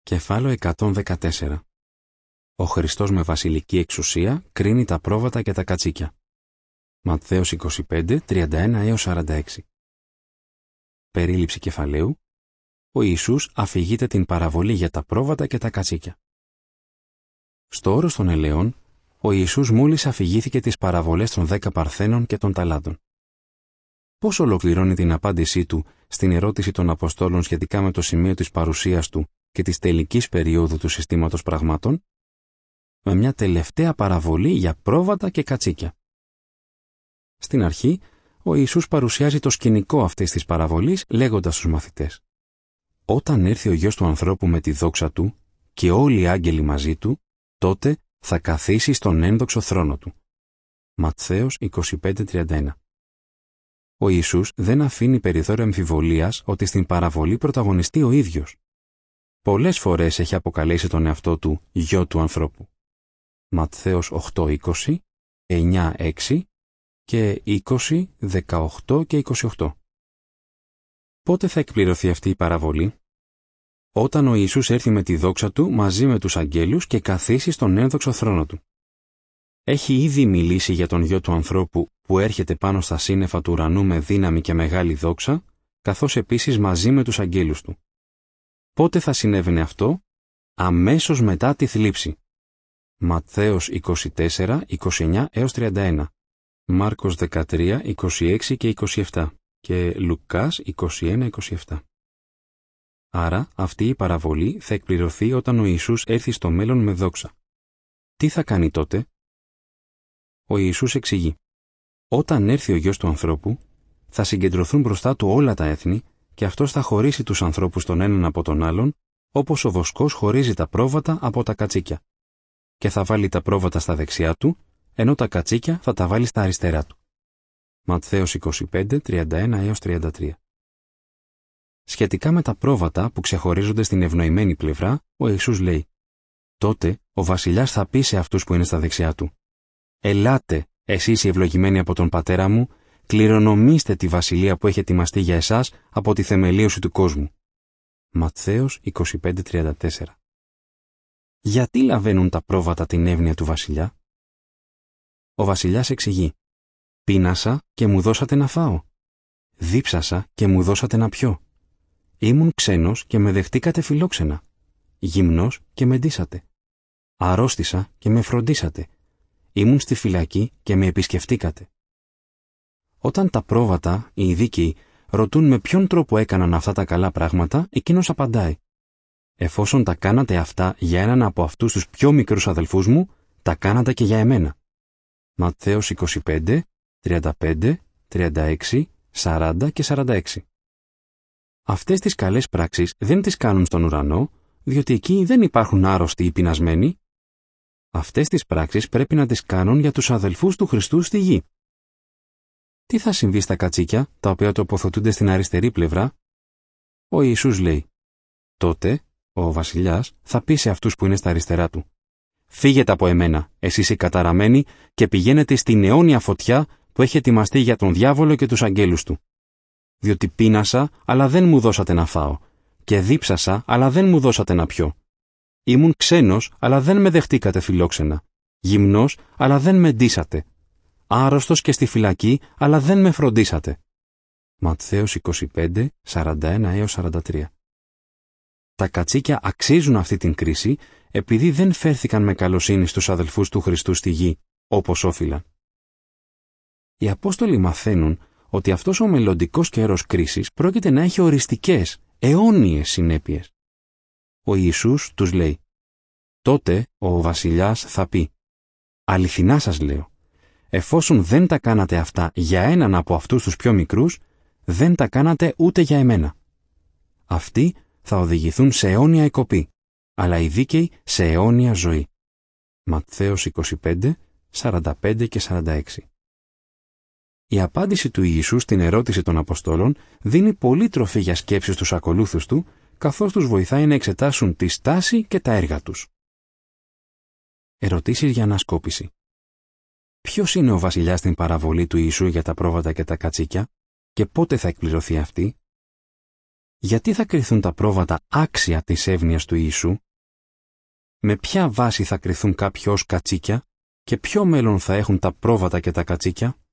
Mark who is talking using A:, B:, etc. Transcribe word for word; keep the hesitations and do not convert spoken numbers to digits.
A: Κεφάλαιο εκατόν δεκατέσσερα. Ο Χριστός με βασιλική εξουσία κρίνει τα πρόβατα και τα κατσίκια. Ματθαίος είκοσι πέντε, τριάντα ένα έως σαράντα έξι. Περίληψη κεφαλαίου. Ο Ιησούς αφηγείται την παραβολή για τα πρόβατα και τα κατσίκια. Στο όρος των ελαιών, ο Ιησούς μόλις αφηγήθηκε τις παραβολές των δέκα παρθένων και των ταλάντων. Πώς ολοκληρώνει την απάντησή του στην ερώτηση των Αποστόλων σχετικά με το σημείο της παρουσίας του και της τελικής περίοδου του συστήματος πραγμάτων? Με μια τελευταία παραβολή για πρόβατα και κατσίκια. Στην αρχή, ο Ιησούς παρουσιάζει το σκηνικό αυτής της παραβολής λέγοντας στους μαθητές: «Όταν έρθει ο Γιος του ανθρώπου με τη δόξα του και όλοι οι άγγελοι μαζί του, τότε θα καθίσει στον ένδοξο θρόνο του». Ματθαίος είκοσι πέντε, τριάντα ένα. Ο Ιησούς δεν αφήνει περιθώριο αμφιβολίας ότι στην παραβολή πρωταγωνιστεί ο ίδιος. Πολλές φορές έχει αποκαλέσει τον εαυτό του Γιο του ανθρώπου. Ματθαίος οκτώ, είκοσι, εννιά, έξι και είκοσι, δεκαοκτώ και είκοσι οκτώ. Πότε θα εκπληρωθεί αυτή η παραβολή? Όταν ο Ιησούς έρθει με τη δόξα του μαζί με τους αγγέλους και καθίσει στον ένδοξο θρόνο του. Έχει ήδη μιλήσει για τον Γιο του ανθρώπου που έρχεται πάνω στα σύννεφα του ουρανού με δύναμη και μεγάλη δόξα, καθώς επίσης μαζί με τους αγγέλους του. Πότε θα συνέβαινε αυτό? Αμέσως μετά τη θλίψη. Ματθαίος είκοσι τέσσερα, είκοσι εννιά έως τριάντα ένα, Μάρκος δεκατρία, είκοσι έξι και είκοσι επτά και Λουκάς είκοσι ένα, είκοσι επτά. Άρα αυτή η παραβολή θα εκπληρωθεί όταν ο Ιησούς έρθει στο μέλλον με δόξα. Τι θα κάνει τότε? Ο Ιησούς εξηγεί: «Όταν έρθει ο Γιος του ανθρώπου, θα συγκεντρωθούν μπροστά του όλα τα έθνη και αυτός θα χωρίσει τους ανθρώπους τον έναν από τον άλλον, όπως ο βοσκός χωρίζει τα πρόβατα από τα κατσίκια. Και θα βάλει τα πρόβατα στα δεξιά του, ενώ τα κατσίκια θα τα βάλει στα αριστερά του». Ματθαίος είκοσι πέντε, τριάντα ένα έως τριάντα τρία. Σχετικά με τα πρόβατα που ξεχωρίζονται στην ευνοημένη πλευρά, ο Ιησούς λέει: «Τότε ο βασιλιάς θα πει σε αυτούς που είναι στα δεξιά του: «Ελάτε, εσείς οι ευλογημένοι από τον Πατέρα μου, κληρονομήστε τη βασιλεία που έχει ετοιμαστεί για εσάς από τη θεμελίωση του κόσμου». Ματθαίος είκοσι πέντε, τριάντα τέσσερα. Γιατί λαβαίνουν τα πρόβατα την εύνοια του βασιλιά? Ο βασιλιάς εξηγεί: «Πείνασα και μου δώσατε να φάω. Δίψασα και μου δώσατε να πιω. Ήμουν ξένος και με δεχτήκατε φιλόξενα. Γυμνός και με ντύσατε. Αρρώστησα και με φροντίσατε. Ήμουν στη φυλακή και με επισκεφτήκατε». Όταν τα πρόβατα, οι δίκαιοι, ρωτούν με ποιον τρόπο έκαναν αυτά τα καλά πράγματα, εκείνος απαντάει: «Εφόσον τα κάνατε αυτά για έναν από αυτούς τους πιο μικρούς αδελφούς μου, τα κάνατε και για εμένα». Ματθαίος είκοσι πέντε, τριάντα πέντε, τριάντα έξι, σαράντα και σαράντα έξι. Αυτές τις καλές πράξεις δεν τις κάνουν στον ουρανό, διότι εκεί δεν υπάρχουν άρρωστοι ή πεινασμένοι. Αυτές τις πράξεις πρέπει να τις κάνουν για τους αδελφούς του Χριστού στη γη. Τι θα συμβεί στα κατσίκια, τα οποία τοποθετούνται στην αριστερή πλευρά? Ο Ιησούς λέει: «Τότε ο βασιλιάς θα πει σε αυτούς που είναι στα αριστερά του: «Φύγετε από εμένα, εσείς οι καταραμένοι, και πηγαίνετε στην αιώνια φωτιά που έχει ετοιμαστεί για τον διάβολο και τους αγγέλους του. Διότι πείνασα, αλλά δεν μου δώσατε να φάω, και δίψασα, αλλά δεν μου δώσατε να πιω. Ήμουν ξένος, αλλά δεν με δεχτήκατε φιλόξενα. Γυμνός, αλλά δεν με ντύσατε. Άρρωστος και στη φυλακή, αλλά δεν με φροντίσατε». Ματθαίος είκοσι πέντε, σαράντα ένα έως σαράντα τρία. Τα κατσίκια αξίζουν αυτή την κρίση επειδή δεν φέρθηκαν με καλοσύνη στους αδελφούς του Χριστού στη γη, όπως όφυλαν. Οι Απόστολοι μαθαίνουν ότι αυτός ο μελλοντικός καιρός κρίσης πρόκειται να έχει οριστικές, αιώνιες συνέπειες. Ο Ιησούς τους λέει: «Τότε ο βασιλιάς θα πει: «Αληθινά σας λέω, εφόσον δεν τα κάνατε αυτά για έναν από αυτούς τους πιο μικρούς, δεν τα κάνατε ούτε για εμένα». Αυτοί θα οδηγηθούν σε αιώνια εκοπή, αλλά οι δίκαιοι σε αιώνια ζωή. Ματθαίος είκοσι πέντε, σαράντα πέντε και σαράντα έξι. Η απάντηση του Ιησού στην ερώτηση των Αποστόλων δίνει πολύ τροφή για σκέψεις στους ακολούθους του, καθώς τους βοηθάει να εξετάσουν τη στάση και τα έργα τους. Ερωτήσεις για ανασκόπηση. Ποιος είναι ο βασιλιάς στην παραβολή του Ιησού για τα πρόβατα και τα κατσίκια και πότε θα εκπληρωθεί αυτή? Γιατί θα κριθούν τα πρόβατα άξια της εύνοιας του Ιησού? Με ποια βάση θα κριθούν κάποιοι ως κατσίκια και ποιο μέλλον θα έχουν τα πρόβατα και τα κατσίκια?